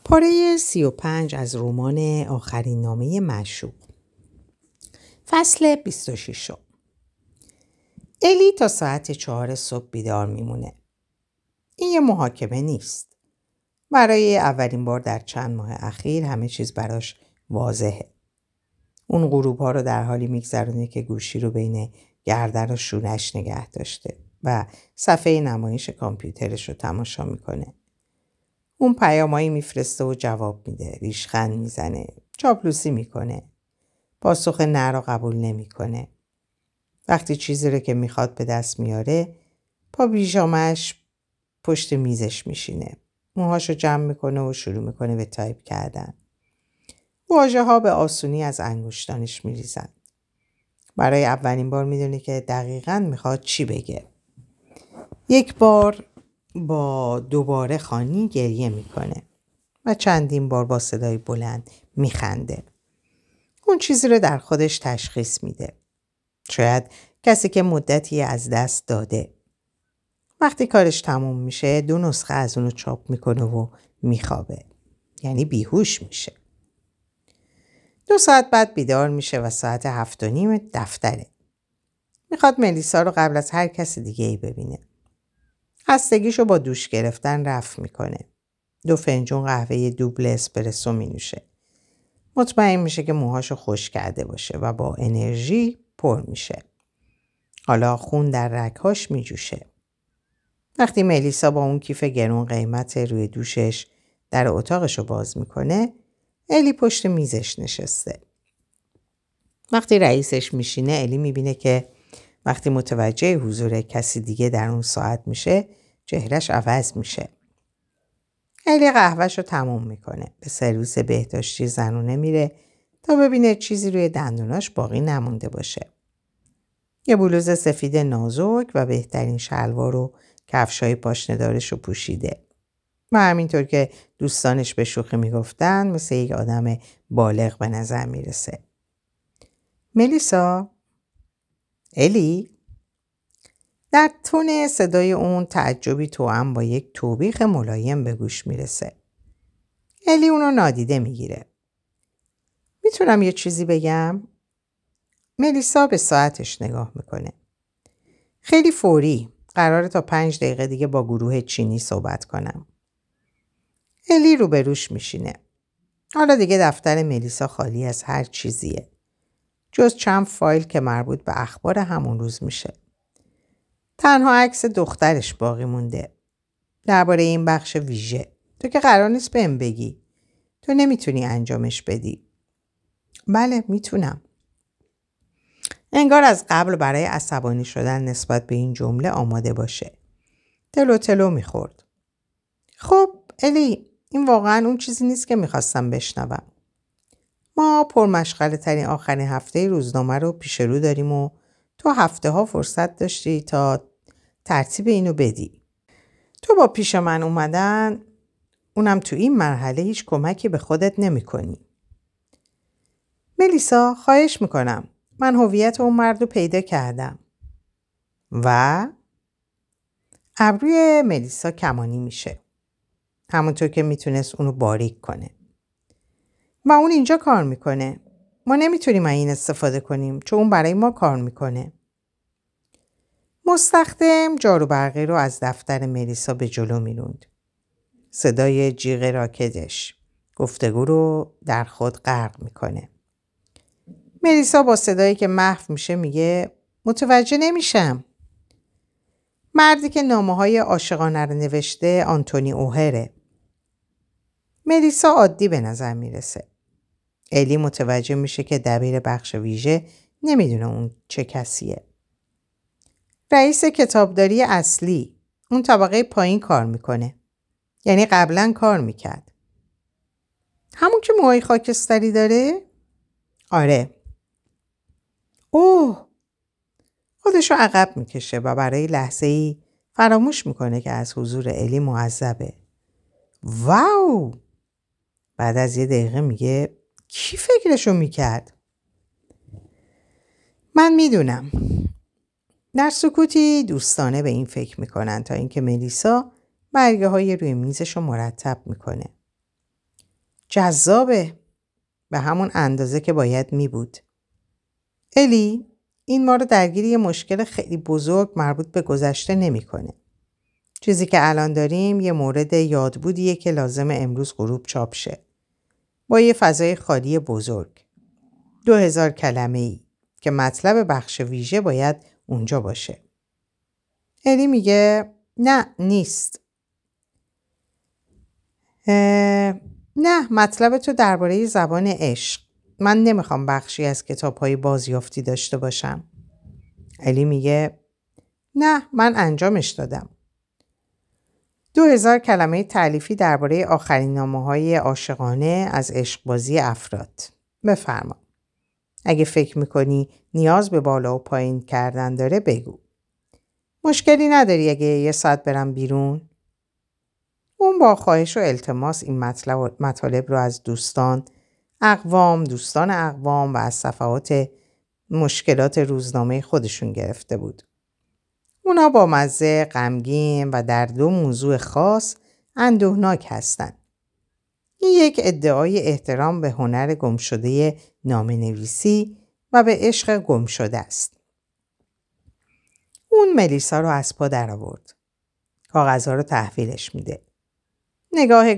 پاره 35 از رمان آخرین نامه معشوق. فصل 26. الی تا ساعت 4 صبح بیدار میمونه. این یه محاکمه نیست. برای اولین بار در چند ماه اخیر همه چیز براش واضحه. اون غروب‌ها رو در حالی میگذرونه که گوشی رو بین گردن و شونش نگه داشته و صفحه نمایش کامپیوترش رو تماشا میکنه. اون پیامایی میفرسته و جواب میده، ریشخند میزنه، چاپلوسی میکنه. پاسخ نه رو قبول نمیکنه. وقتی چیزی رو که میخواد به دست میاره، پا پیژامش پشت میزش میشینه. موهاشو جمع میکنه و شروع میکنه به تایپ کردن. واژه ها به آسونی از انگشتانش میریزن. برای اولین بار میدونه که دقیقاً میخواد چی بگه. یک بار با دوباره خانی گریه میکنه و چندین بار با صدای بلند میخنده. اون چیزی رو در خودش تشخیص میده. شاید کسی که مدتی از دست داده. وقتی کارش تموم میشه 2 نسخه از اونو چاپ میکنه و میخوابه. یعنی بیهوش میشه. 2 ساعت بعد بیدار میشه و ساعت 7:30 دفتره. میخواد ملیسا رو قبل از هر کس دیگه ای ببینه. خستگیشو با دوش گرفتن رفع میکنه. 2 فنجون قهوه دوبل اسپرسو می نوشه. مطمئن میشه که موهاشو خشک کرده باشه و با انرژی پر میشه. حالا خون در رگهاش می جوشه. وقتی ملیسا با اون کیف گرون قیمت روی دوشش در اتاقشو باز میکنه، الی پشت میزش نشسته. وقتی رئیسش میشینه، الی میبینه که وقتی متوجه حضور کسی دیگه در اون ساعت میشه، چهرش عوض میشه. الی قهوهشو تموم میکنه. به سرویس بهداشتی زنونه میره تا ببینه چیزی روی دندوناش باقی نمونده باشه. یه بلوز سفید نازک و بهترین شلوار و کفشای پاشنه‌دارشو پوشیده. و همینطور که دوستانش به شوخی میگفتن مثل یک آدم بالغ به نظر میرسه. ملیسا؟ الی؟ در تون صدای اون تعجبی توأم با یک توبیخ ملایم به گوش میرسه. الی اونو نادیده میگیره. میتونم یه چیزی بگم؟ ملیسا به ساعتش نگاه میکنه. خیلی فوری. قراره تا 5 دقیقه دیگه با گروه چینی صحبت کنم. الی روبروش میشینه. حالا دیگه دفتر ملیسا خالی از هر چیزیه. جز چند فایل که مربوط به اخبار همون روز میشه. تنها عکس دخترش باقی مونده. درباره این بخش ویژه. تو که قرار نیست بهم بگی. تو نمیتونی انجامش بدی. بله میتونم. انگار از قبل برای عصبانی شدن نسبت به این جمله آماده باشه. تلو تلو میخورد. خب الی، این واقعا اون چیزی نیست که میخواستم بشنوم. ما پرمشغله ترین آخرین هفته روزنامه رو پیش رو داریم و تو هفته ها فرصت داشتی تا ترتیب اینو بدی. تو با پیش من اومدن، اونم تو این مرحله هیچ کمکی به خودت نمی کنی. ملیسا، خواهش میکنم. من هویت اون مرد رو پیدا کردم. و ابروی ملیسا کمانی میشه. همونطور که میتونست اونو باریک کنه. و اون اینجا کار میکنه. ما نمیتونیم این استفاده کنیم چون اون برای ما کار میکنه. مستخدم جارو برقی رو از دفتر ملیسا به جلو میروند. صدای جیغ راکدش گفتگو رو در خود غرق میکنه. ملیسا با صدایی که محو میشه میگه متوجه نمیشم. مردی که نامه‌های عاشقانه رو نوشته آنتونی اوهره. ملیسا عادی به نظر میرسه. الی متوجه میشه که دبیر بخش ویژه نمیدونه اون چه کسیه. رئیس کتابداری اصلی، اون طبقه پایین کار میکنه. یعنی قبلا کار میکرد. همون که موهای خاکستری داره؟ آره. اوه! خودشو عقب میکشه و برای لحظه‌ای فراموش میکنه که از حضور الی معذبه. واو! بعد از یه دقیقه میگه کی فکرشو میکرد؟ من میدونم. در سکوتی دوستانه به این فکر میکنن تا اینکه ملیسا برگه های روی میزشو مرتب میکنه. جذابه. به همون اندازه که باید می بود. الی، این ما رو درگیر یه مشکل خیلی بزرگ مربوط به گذشته نمی‌کنه. چیزی که الان داریم یه مورد یادبودیه که لازم امروز غروب چاپ شه. با یه فضای خالی بزرگ. 2000 کلمه‌ای که مطلب بخش ویژه باید اونجا باشه. الی میگه نه نیست. نه، مطلب تو درباره زبان عشق. من نمیخوام بخشی از کتاب‌های بازیافتی داشته باشم. الی میگه نه، من انجامش دادم. 2000 کلمه تألیفی درباره آخرین نامه‌های عاشقانه از عشقبازی افراد. بفرما. اگه فکر میکنی نیاز به بالا و پایین کردن داره بگو. مشکلی نداری اگه یه ساعت برم بیرون؟ اون با خواهش و التماس این مطالب رو از دوستان اقوام و از صفحات مشکلات روزنامه خودشون گرفته بود. اونا با مزه، غمگین و در دو موضوع خاص اندوهناک هستن. این یک ادعای احترام به هنر گمشده نامه‌نویسی و به عشق گمشده است. اون ملیسا رو از پا در آورد. کاغذها رو تحویلش میده. نگاه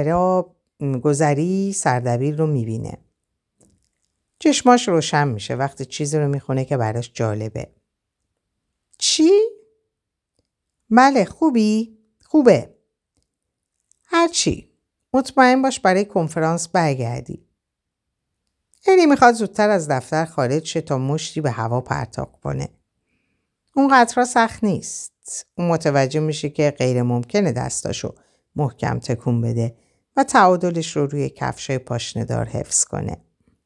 گذری سردبیر رو میبینه. چشماش روشن میشه وقتی چیزی رو میخونه که براش جالبه. چی؟ بله، خوبی؟ خوبه. هرچی. مطمئن باش برای کنفرانس برگردی. الی میخواد زودتر از دفتر خارج شه تا مشتی به هوا پرتاب کنه. اون قطرها سخت نیست. اون متوجه میشه که غیر ممکنه دستاشو محکم تکون بده و تعادلش رو روی کفشای پاشنه‌دار حفظ کنه.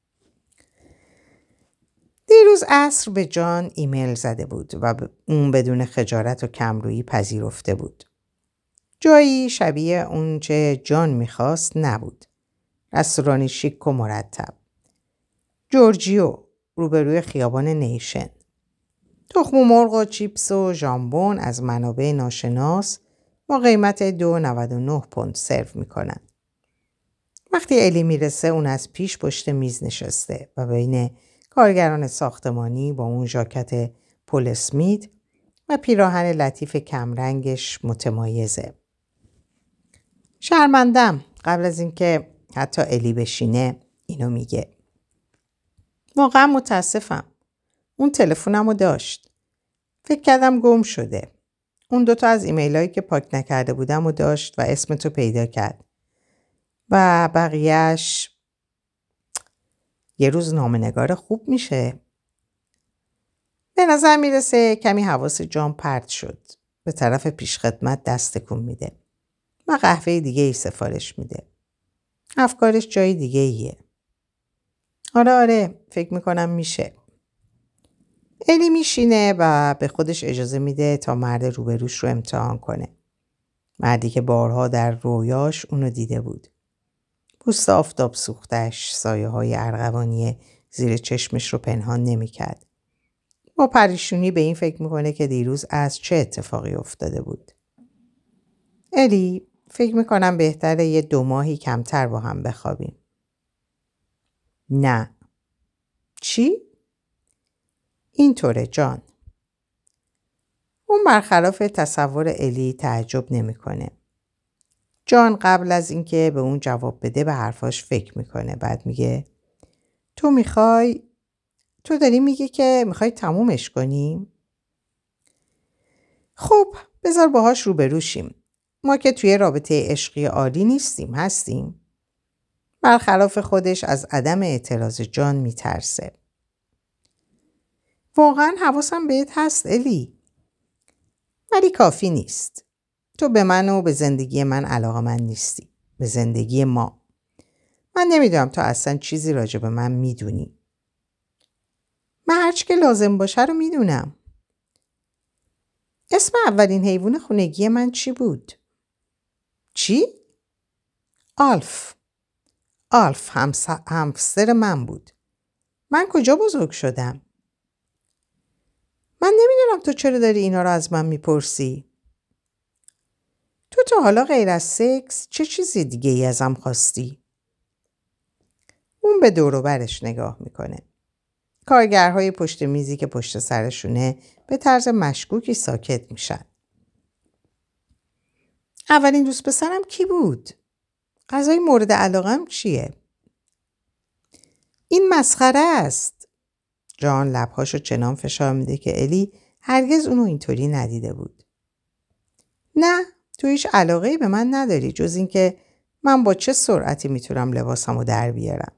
دیروز عصر به جان ایمیل زده بود و اون بدون خجالت و کمرویی پذیرفته بود. جایی شبیه اون چه جان میخواست نبود. رستورانی شیک و مرتب. جورجیو روبروی خیابان نیشن. تخم مرغ و چیپس و ژامبون از منابع ناشناس با قیمت 2.99 پوند سرو میکنن. وقتی الی میرسه اون از پیش پشت میز نشسته و بین کارگران ساختمانی با اون ژاکت پل اسمیت و پیراهن لطیف کمرنگش متمایزه. شرمندم. قبل از اینکه حتی الی بشینه اینو میگه. واقعا متاسفم. اون تلفنمو داشت. فکر کردم گم شده. اون 2 از ایمیلایی که پاک نکرده بودم و داشت و اسمتو پیدا کرد. و بقیهش یه روز نامه‌نگار خوب میشه. به نظر میرسه کمی حواس جان پرت شد. به طرف پیشخدمت دست تکون میده. و قهوه دیگه ای سفارش میده. افکارش جای دیگه ایه. آره فکر میکنم میشه. الی میشینه و به خودش اجازه میده تا مرد روبروش رو امتحان کنه. مردی که بارها در رویاش اونو دیده بود. پوست آفتاب سوختش سایه های ارغوانی زیر چشمش رو پنهان نمیکرد. با پریشونی به این فکر میکنه که دیروز از چه اتفاقی افتاده بود. الی، فکر میکنم بهتره یه 2 ماهی کمتر با هم بخوابیم. نه. چی؟ اینطوره جان. اون برخلاف تصور الی تعجب نمیکنه. جان قبل از اینکه به اون جواب بده به حرفاش فکر میکنه. بعد میگه تو داری میگی که میخوای تمومش کنیم؟ خب بذار باهاش روبرو شیم. ما که توی رابطه عشقی عالی نیستیم، هستیم؟ برخلاف خودش از عدم اعتراض جان میترسه. واقعا حواسم بهت هست الی. ولی کافی نیست. تو به من و به زندگی من علاقه‌مند نیستی. به زندگی ما. من نمیدونم تو اصلا چیزی راجع به من میدونی. من هرچی که لازم باشه رو میدونم. اسم اولین حیوان خونگی من چی بود؟ چی؟ آلف همستر من بود. من کجا بزرگ شدم؟ من نمیدونم تو چرا داری اینا رو از من میپرسی؟ تو تا حالا غیر از سکس چه چیزی دیگه ای ازم خواستی؟ اون به دور و برش نگاه میکنه. کارگرهای پشت میزی که پشت سرشونه به طرز مشکوکی ساکت میشن. اولین دوست پسرم کی بود؟ غذای مورد علاقم چیه؟ این مسخره است. جان لبهاشو چنان فشار میده که الی هرگز اونو اینطوری ندیده بود. نه، تو هیچ علاقه‌ای به من نداری جز این که من با چه سرعتی میتونم لباسمو در بیارم.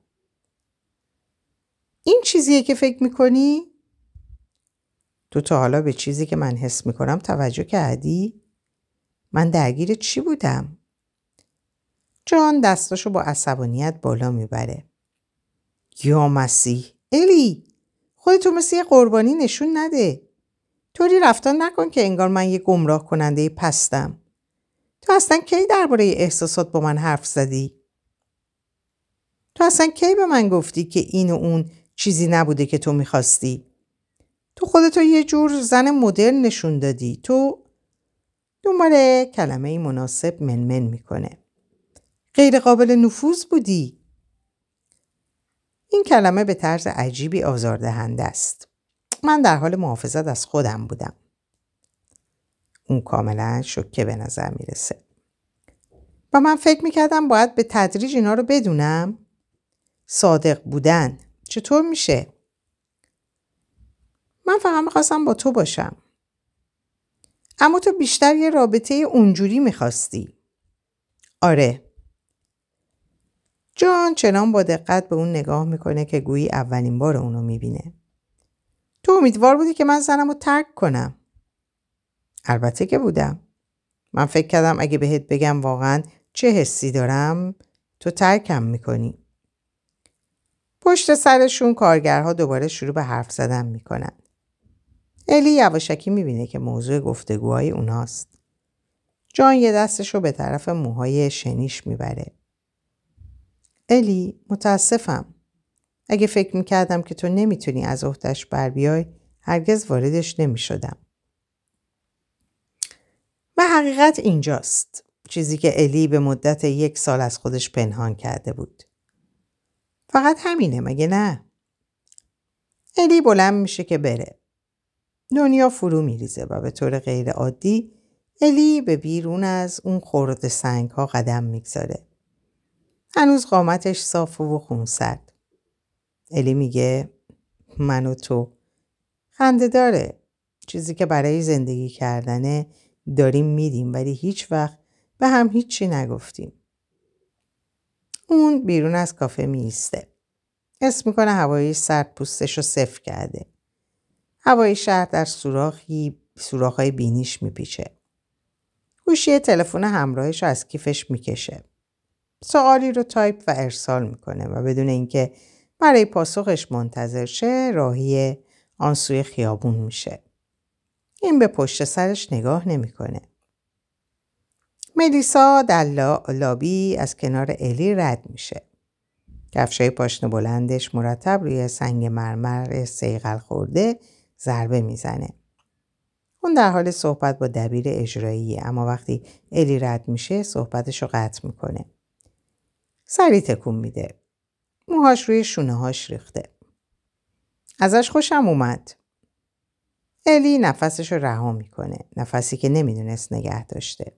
این چیزیه که فکر میکنی؟ تو تا حالا به چیزی که من حس میکنم توجه کردی؟ من درگیر چی بودم؟ جان دستاشو با عصبانیت بالا میبره. یا مسیح، الی، خودتو مثل یه قربانی نشون نده. طوری رفتار نکن که انگار من یه گمراه کننده پستم. تو اصلا کی درباره احساسات با من حرف زدی؟ تو اصلا کی به من گفتی که این و اون چیزی نبوده که تو میخواستی؟ تو خودتو یه جور زن مدرن نشون دادی. تو دنبال کلمه مناسب منمن میکنه. غیر قابل نفوذ بودی. این کلمه به طرز عجیبی آزاردهنده است. من در حال محافظت از خودم بودم. اون کاملا شوکه به نظر میرسه. و من فکر میکردم باید به تدریج اینا رو بدونم. صادق بودن چطور میشه؟ من فقط میخواستم با تو باشم. اما تو بیشتر یه رابطه اونجوری میخواستی. آره. جان چنان با دقت به اون نگاه میکنه که گویی اولین بار اونو میبینه. تو امیدوار بودی که من زنمو ترک کنم. البته که بودم. من فکر کردم اگه بهت بگم واقعا چه حسی دارم تو ترکم میکنی. پشت سرشون کارگرها دوباره شروع به حرف زدن میکنن. الی یواشکی میبینه که موضوع گفتگوهای اوناست. جان یه دستشو به طرف موهای شنیش میبره. الی، متاسفم. اگه فکر میکردم که تو نمیتونی از عهده‌اش بر بیای هرگز واردش نمیشدم. و حقیقت اینجاست. چیزی که الی به مدت 1 سال از خودش پنهان کرده بود. فقط همینه مگه نه؟ الی بلند میشه که بره. دنیا فرو میریزه و به طور غیر عادی الی به بیرون از اون خرد سنگ ها قدم میگذاره. هنوز قامتش صاف و خونسرد. الی میگه من و تو. خنده داره. چیزی که برای زندگی کردنه داریم میدیم ولی هیچ وقت به هم هیچی نگفتیم. اون بیرون از کافه میسته. حس میکنه هوای سرد پوستش رو صفر کرده. هوای شهر در سوراخ‌های بینیش میپیچه. گوشی تلفن همراهش رو از کیفش میکشه. سوالی رو تایپ و ارسال میکنه و بدون اینکه برای پاسخش منتظر شه راهی آن سوی خیابون میشه. این به پشت سرش نگاه نمیکنه. ملیسا در لابی از کنار الی رد میشه. کفشای پاشنه بلندش مرتب روی سنگ مرمر صیقل خورده ضربه میزنه. اون در حال صحبت با دبیر اجراییه اما وقتی الی رد میشه صحبتشو قطع میکنه. سری تکون میده. موهاش روی شونه هاش ریخته. ازش خوشم اومد. الی نفسشو رها میکنه. نفسی که نمیدونست نگه داشته.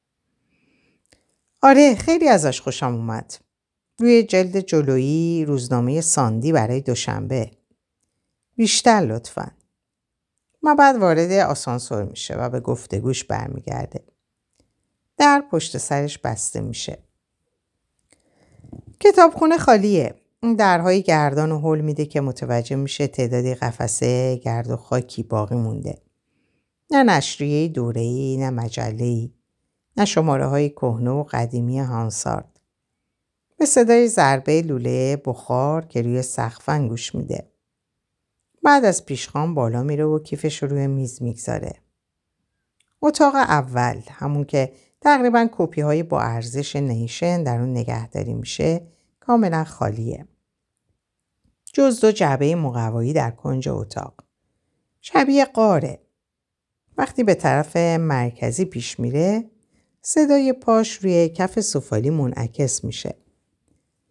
آره خیلی ازش خوشم اومد. روی جلد جلویی روزنامه ساندی برای دوشنبه. بیشتر لطفاً. ما بعد وارد آسانسور میشه و به گفتگوش برمیگرده. در پشت سرش بسته میشه. کتابخونه خالیه. این درهای گردان و هول میده که متوجه میشه تعدادی قفسه گرد و خاکی باقی مونده. نه نشریه دوره‌ای، نه مجله‌ای، نه شماره‌های کهنه و قدیمی هانسارد. به صدای ضربه لوله بخار که روی سقف گوش میده. بعد از پیشخوان بالا میره و کیفش رو روی میز میگذاره. اتاق اول، همون که تقریباً کپی‌های با ارزش نیشن در اون نگهداری میشه، کاملا خالیه. جز 2 جعبه مقوایی در کنج اتاق. شبیه غاره. وقتی به طرف مرکزی پیش میره، صدای پاش روی کف سفالی منعکس میشه.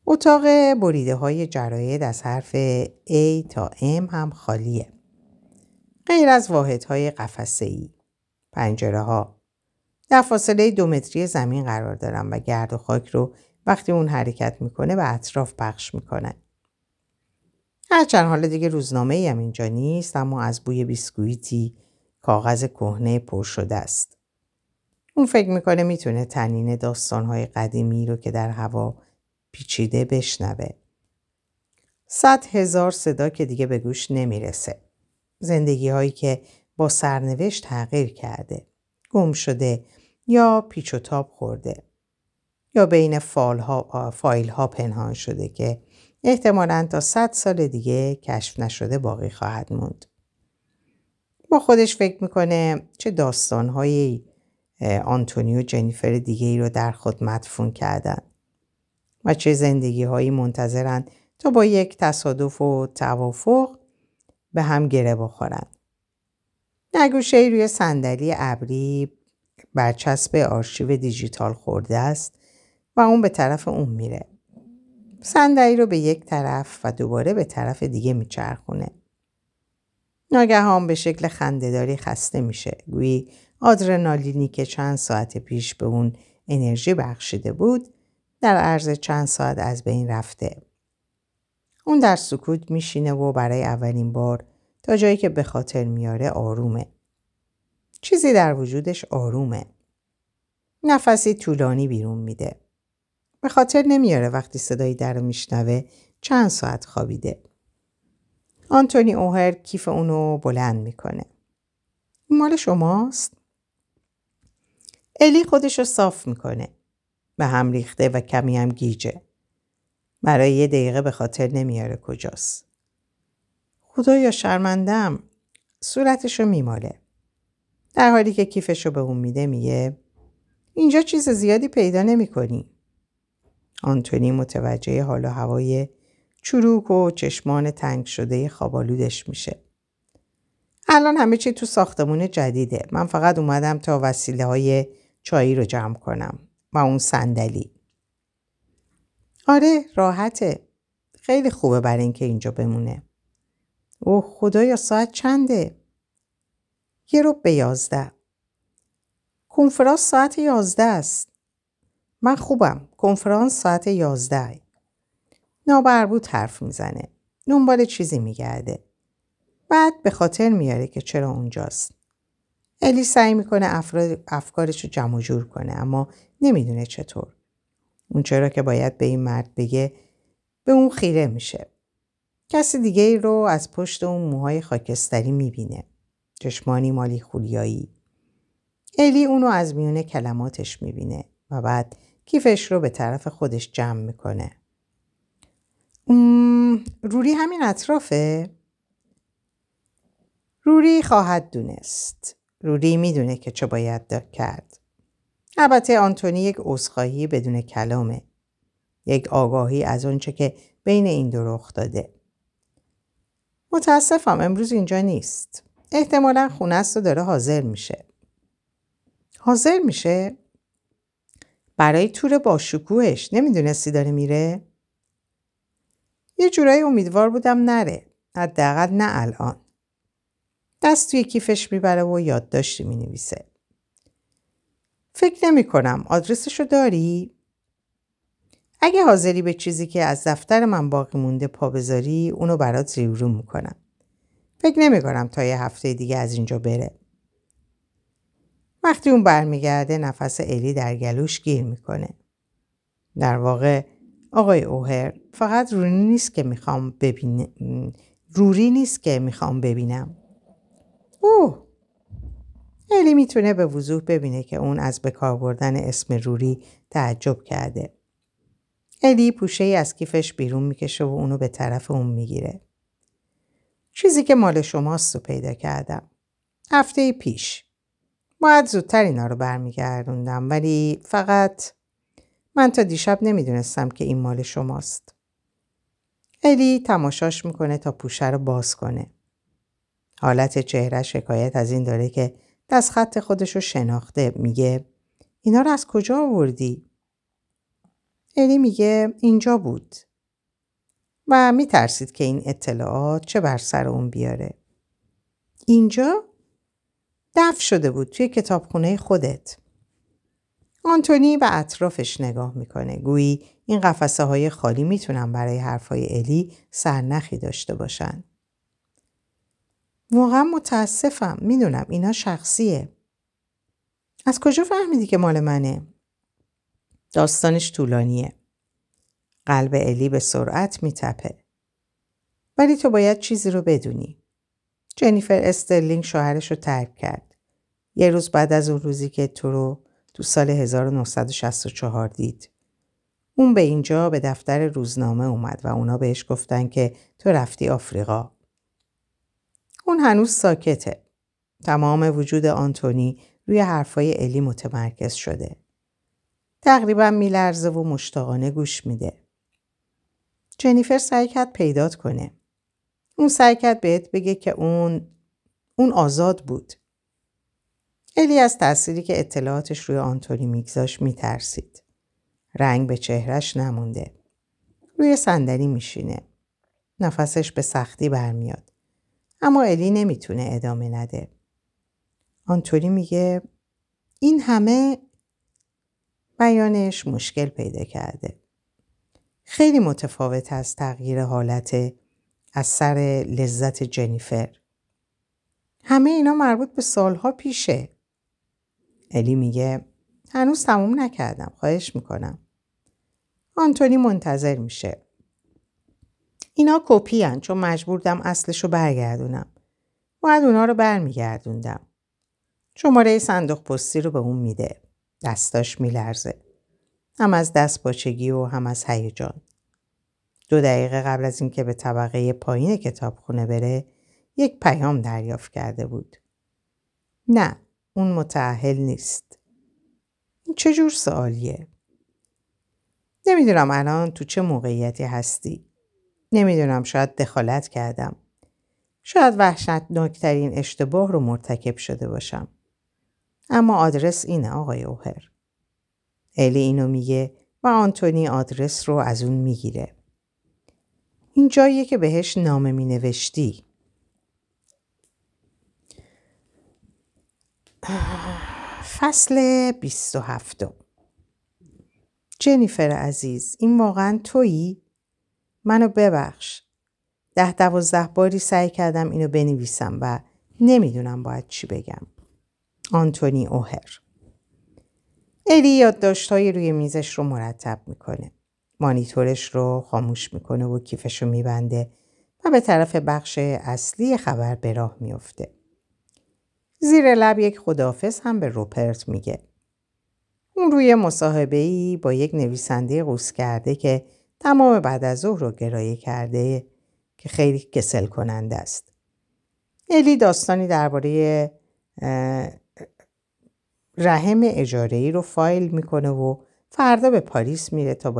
اتاق بریده های جراید از حرف A تا M هم خالیه. غیر از واحدهای قفسه‌ای. پنجره ها در فاصله 2 متری زمین قرار دارن و گرد و خاک رو وقتی اون حرکت میکنه به اطراف پخش میکنه. هرچند حالا دیگه روزنامه‌ای هم اینجا نیست، اما از بوی بیسکویتی کاغذ کهنه پر شده است. اون فکر میکنه میتونه طنین داستانهای قدیمی رو که در هوا پیچیده بشنوه. 100,000 صدا که دیگه به گوش نمیرسه. زندگی هایی که با سرنوشت تغییر کرده، گم شده یا پیچ و تاب خورده یا بین فایل ها پنهان شده که احتمالاً تا 100 سال دیگه کشف نشده باقی خواهد موند. با خودش فکر میکنه چه داستان‌های آنتونی و جنیفر دیگه ای رو در خود مدفون کردن و چه زندگی‌هایی منتظرن تا با یک تصادف و توافق به هم گره بخورن. نگوشه‌ای روی صندلی ابری برچسب آرشیو دیجیتال خورده است و اون به طرف اون میره. صندلی رو به یک طرف و دوباره به طرف دیگه میچرخونه. ناگهان به شکل خنده‌داری خسته میشه. گویی آدرنالینی که چند ساعت پیش به اون انرژی بخشیده بود در عرض چند ساعت از بین رفته. اون در سکوت میشینه و برای اولین بار تا جایی که به خاطر میاره آرومه. چیزی در وجودش آرومه. نفسی طولانی بیرون میده. به خاطر نمیاره وقتی صدای در رو میشنوه چند ساعت خوابیده. آنتونی اوهر کیف اونو بلند میکنه. این مال شماست؟ الی خودشو صاف میکنه. به هم ریخته و کمی هم گیجه. برای 1 دقیقه به خاطر نمیاره کجاست. خدایا شرمندم. صورتشو میماله. در حالی که کیفشو به اون میده میگه اینجا چیز زیادی پیدا نمی کنی. آنتونی متوجه حال و هوای چروک و چشمان تنگ شده خوابالودش میشه. الان همه چی تو ساختمون جدیده. من فقط اومدم تا وسیله های چایی رو جمع کنم و اون صندلی. آره راحته. خیلی خوبه برای اینکه اینجا بمونه. اوه خدایا ساعت چنده؟ 11:50. کنفرانس ساعت 11 است. من خوبم. کنفرانس ساعت 11. نابربوط حرف میزنه. دنبال چیزی میگرده. بعد به خاطر میاره که چرا اونجاست. الی سعی میکنه افکارش رو جمع و جور کنه اما نمیدونه چطور. اون چرا که باید به این مرد بگه به اون خیره میشه. کسی دیگه ای رو از پشت اون موهای خاکستری میبینه. چشمانی مالی خولیایی. الی اونو از میونه کلماتش میبینه و بعد کیفش رو به طرف خودش جمع میکنه. روری همین اطرافه؟ روری خواهد دونست. روری میدونه که چه باید کرد. البته آنتونی یک عذرخواهی بدون کلامه. یک آگاهی از اونچه که بین این دو رخ داده. متاسفم امروز اینجا نیست. احتمالاً خونه است و داره حاضر میشه. حاضر میشه؟ برای تور با شکوهش نمیدونستی داره میره؟ یه جورایی امیدوار بودم نره. حداقل نه الان. دست توی کیفش میبره و یادداشتی مینویسه. فکر نمی کنم. آدرسشو داری؟ اگه حاضری به چیزی که از دفتر من باقی مونده پا بذاری اونو برات زیرو میکنم. فکر نمی کنم تا یه هفته دیگه از اینجا بره. وقتی اون برمیگرده نفس الی در گلوش گیر میکنه. در واقع آقای اوهر فقط روری نیست که میخوام ببینم. اوه الی میتونه به وضوح ببینه که اون از بکار بردن اسم روری تعجب کرده. الی پوشه ای از کیفش بیرون میکشه و اونو به طرف اون میگیره. چیزی که مال شماست رو پیدا کردم. هفته پیش. باید زودتر اینا رو برمیگردوندم ولی فقط من تا دیشب نمیدونستم که این مال شماست. الی تماشاش میکنه تا پوشه رو باز کنه. حالت چهره شکایت از این داره که دست خط خودشو شناخته. میگه اینا رو از کجا آوردی؟ الی میگه اینجا بود و میترسید که این اطلاعات چه بر سر اون بیاره. اینجا؟ دفن شده بود توی کتابخونه خودت. آنتونی به اطرافش نگاه میکنه. گویی این قفسه های خالی میتونن برای حرفای الی سرنخی داشته باشن. واقعا متاسفم. میدونم اینا شخصیه. از کجا فهمیدی که مال منه؟ داستانش طولانیه. قلب الی به سرعت میتپه. ولی تو باید چیزی رو بدونی. جنیفر استرلینگ شوهرش رو ترک کرد. یه روز بعد از اون روزی که تو رو تو سال 1964 دید. اون به اینجا به دفتر روزنامه اومد و اونا بهش گفتن که تو رفتی آفریقا. اون هنوز ساکته. تمام وجود آنتونی روی حرفای الی متمرکز شده. تقریبا میلرزه و مشتاقانه گوش میده. جنیفر سعی کرد پیدات کنه. اون سعی کرد بهت بگه که اون آزاد بود. الی از تأثیری که اطلاعاتش روی آنتونی میگذاشت میترسید. رنگ به چهرش نمونده. روی صندلی میشینه. نفسش به سختی برمیاد. اما الی نمیتونه ادامه نده. آنتونی میگه این همه بیانش مشکل پیدا کرده. خیلی متفاوت از تغییر حالت از سر لذت جنیفر. همه اینا مربوط به سالها پیشه. الی میگه هنوز تموم نکردم. خواهش میکنم. آنتونی منتظر میشه. اینا کپی هن چون مجبوردم اصلشو برگردونم. باید اونا رو برمیگردوندم. شماره صندوق پستی رو به اون میده. دستاش میلرزه. هم از دست پاچگی و هم از هیجان. 2 دقیقه قبل از اینکه به طبقه پایین کتابخونه بره یک پیام دریافت کرده بود. نه، اون متأهل نیست. این چه جور سوالیه؟ نمیدونم الان تو چه موقعیتی هستی. نمیدونم شاید دخالت کردم. شاید وحشتناکترین اشتباه رو مرتکب شده باشم. اما آدرس اینه آقای اوهر. الی اینو میگه و آنتونی آدرس رو از اون میگیره. این جاییه که بهش نامه می نوشتی. فصل 27. جنیفر عزیز، این واقعا تویی؟ منو ببخش. 10-12 باری سعی کردم اینو بنویسم و نمیدونم باید چی بگم. آنتونی اوهر. الی یادداشت‌های روی میزش رو مرتب میکنه. مانیتورش رو خاموش میکنه و کیفش رو میبنده و به طرف بخش اصلی خبر به راه میفته. زیر لب یک خداحافظ هم به روپرت میگه. اون روی مصاحبه‌ای با یک نویسنده قوس کرده که تمام بعد از ظهر رو گرایه کرده که خیلی کسل کننده است. الی داستانی درباره رحم اجاره‌ای رو فایل میکنه و فردا به پاریس میره تا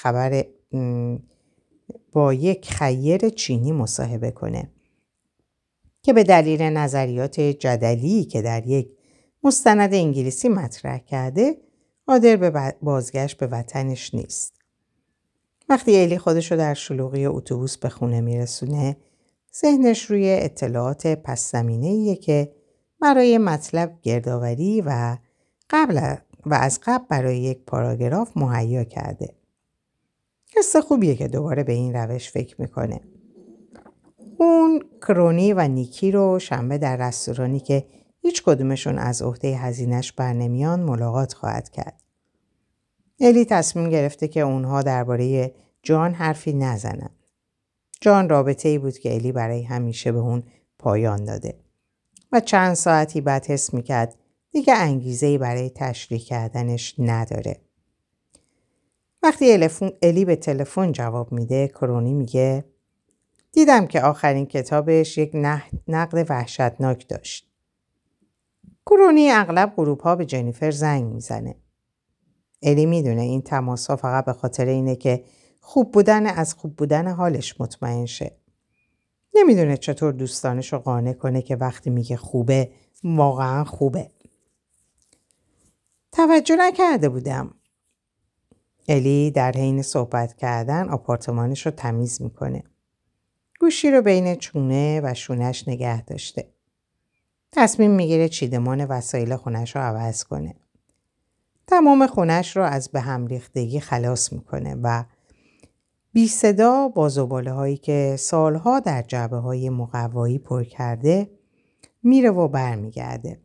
با یک خیر چینی مصاحبه کنه که به دلیل نظریات جدلی که در یک مستند انگلیسی مطرح کرده قادر به بازگشت به وطنش نیست. وقتی الی خودشو در شلوغی اتوبوس به خونه میرسونه ذهنش روی اطلاعات پس زمینه‌ایه که برای مطلب گردآوری و از قبل برای یک پاراگراف مهیا کرده. حس خوبیه که دوباره به این روش فکر میکنه. اون کرونی و نیکی رو شنبه در رستورانی که هیچ کدومشون از عهده هزینه‌اش برنمیان ملاقات خواهد کرد. الی تصمیم گرفته که اونها درباره جان حرفی نزنن. جان رابطه‌ای بود که الی برای همیشه به اون پایان داده و چند ساعتی بعد حس میکرد دیگه انگیزه‌ای برای تشریح کردنش نداره. وقتی الی به تلفن جواب میده کرونی میگه دیدم که آخرین کتابش یک نقد وحشتناک داشت. کرونی اغلب غروب‌ها به جنیفر زنگ میزنه. الی میدونه این تماس‌ها فقط به خاطر اینه که خوب بودن حالش مطمئن شه. نمیدونه چطور دوستانش رو قانع کنه که وقتی میگه خوبه واقعا خوبه. توجه نکرده بودم. الی در حین صحبت کردن آپارتمانش رو تمیز میکنه. گوشی رو بین چونه و شونش نگه داشته. تصمیم میگیره چیدمان وسایل خونش رو عوض کنه. تمام خونش رو از به هم ریختگی خلاص میکنه و بی صدا با زباله هایی که سالها در جعبه های مقوایی پر کرده میره و برمیگرده.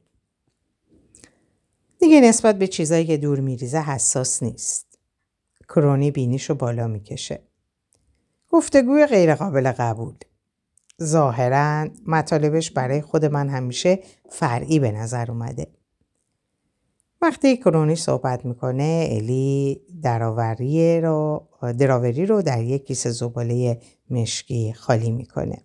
دیگه نسبت به چیزایی که دور میریزه حساس نیست. کرونی بینیشو بالا میکشه. گفتگوی غیر قابل قبول. ظاهراً مطالبش برای خود من همیشه فرعی به نظر اومده. وقتی کرونی صحبت میکنه الی دراوری رو در یک کیسه زباله مشکی خالی میکنه.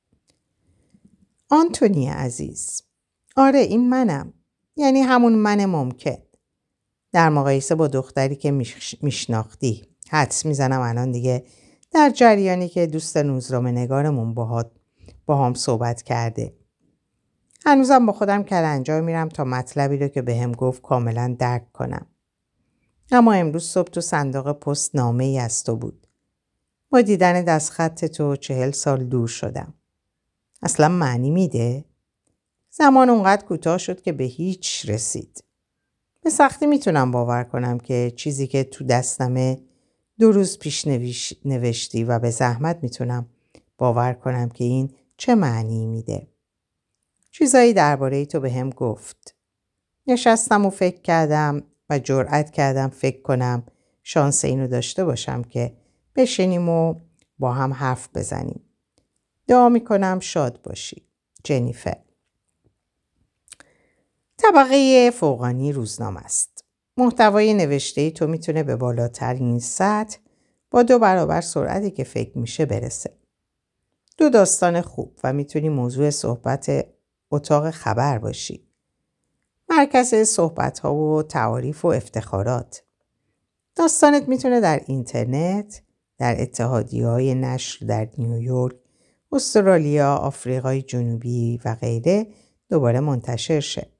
آنتونی عزیز، آره این منم. یعنی همون من ممکن. در مقایسه با دختری که میشناختی. حدس میزنم الان دیگه در جریانی که دوست روزنامه نگارمون با هم صحبت کرده. هنوزم با خودم کلنجار میرم تا مطلبی رو که بهم گفت کاملا درک کنم. اما امروز صبح تو صندوق پست نامه ای از تو بود. با دیدن دستخط تو 40 سال دور شدم. اصلا معنی میده؟ زمان اونقدر کوتاه شد که به هیچ رسید. به سختی میتونم باور کنم که چیزی که تو دستمه 2 روز پیش نوشتی و به زحمت میتونم باور کنم که این چه معنی میده. چیزایی درباره تو بهم گفت. نشستم و فکر کردم و جرأت کردم فکر کنم شانس اینو داشته باشم که بشینیم و با هم حرف بزنیم. دعا میکنم شاد باشی. جنیفر. طبقه فوقانی روزنامه است. محتوای نوشته تو میتونه به بالاترین سطح با 2 برابر سرعتی که فکر میشه برسه. 2 داستان خوب و میتونی موضوع صحبت اتاق خبر باشی. مرکز صحبت‌ها و تعاریف و افتخارات. داستانت میتونه در اینترنت، در اتحادیه‌های نشر در نیویورک، استرالیا، آفریقای جنوبی و غیره دوباره منتشر شه.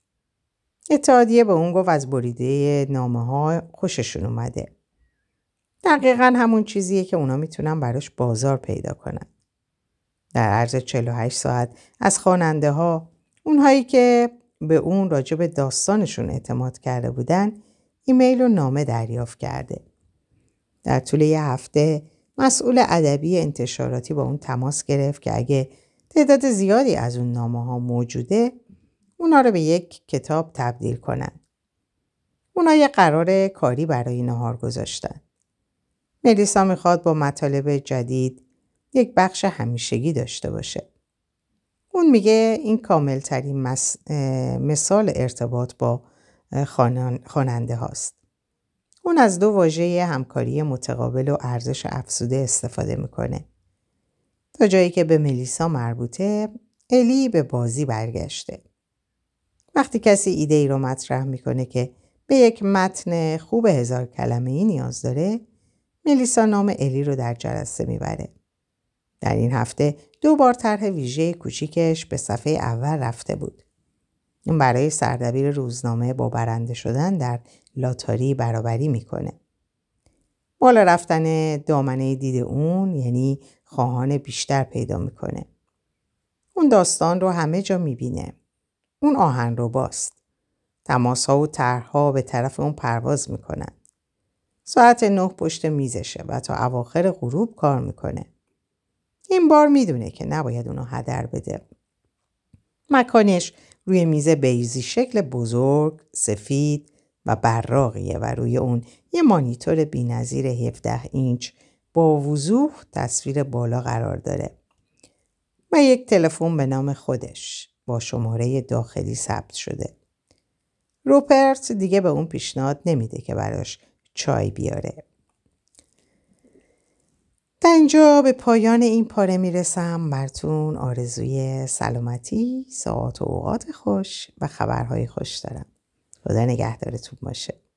اتحادیه به اون گفت از بریده نامه‌ها خوششون اومده. دقیقاً همون چیزیه که اونا میتونن براش بازار پیدا کنن. در عرض 48 ساعت از خواننده‌ها، اونهایی که به اون راجع به داستانشون اعتماد کرده بودن، ایمیل و نامه دریافت کرده. در طول یه هفته مسئول ادبی انتشاراتی با اون تماس گرفت که اگه تعداد زیادی از اون نامه‌ها موجوده، اونا رو به یک کتاب تبدیل کنن. اونا یه قرار کاری برای نهار گذاشتن. ملیسا میخواد با مطالب جدید یک بخش همیشگی داشته باشه. اون میگه این کاملترین مثال ارتباط با خواننده هاست. اون از 2 واژه همکاری متقابل و ارزش افزوده استفاده میکنه. تا جایی که به ملیسا مربوطه، الی به بازی برگشته. وقتی کسی ایده ای رو مطرح میکنه که به یک متن خوب 1000 کلمه‌ای نیاز داره، ملیسا نام الی رو در جلسه میبره. در این هفته 2 بار طرح ویژه کوچیکش به صفحه اول رفته بود. اون برای سردبیر روزنامه با برنده شدن در لاتاری برابری میکنه. بالا رفتن دامنه دید اون یعنی خواهان بیشتر پیدا میکنه. اون داستان رو همه جا میبینه. اون آهنرباست. تماس‌ها و طرح‌ها به طرف اون پرواز میکنن. ساعت 9 پشت میزشه و تا اواخر غروب کار میکنه. این بار میدونه که نباید اونو هدر بده. مکانش روی میز بیضی شکل بزرگ، سفید و براقیه و روی اون یه مانیتور بی‌نظیر 17 اینچ با وضوح تصویر بالا قرار داره. و یک تلفن به نام خودش با شماره داخلی ثبت شده. روپرت دیگه به اون پیشنهاد نمیده که براش چای بیاره. تا اینجا به پایان این پاره میرسم. براتون آرزوی سلامتی، ساعات و اوقات خوش و خبرهای خوش دارم. خدا نگهدارتون باشه.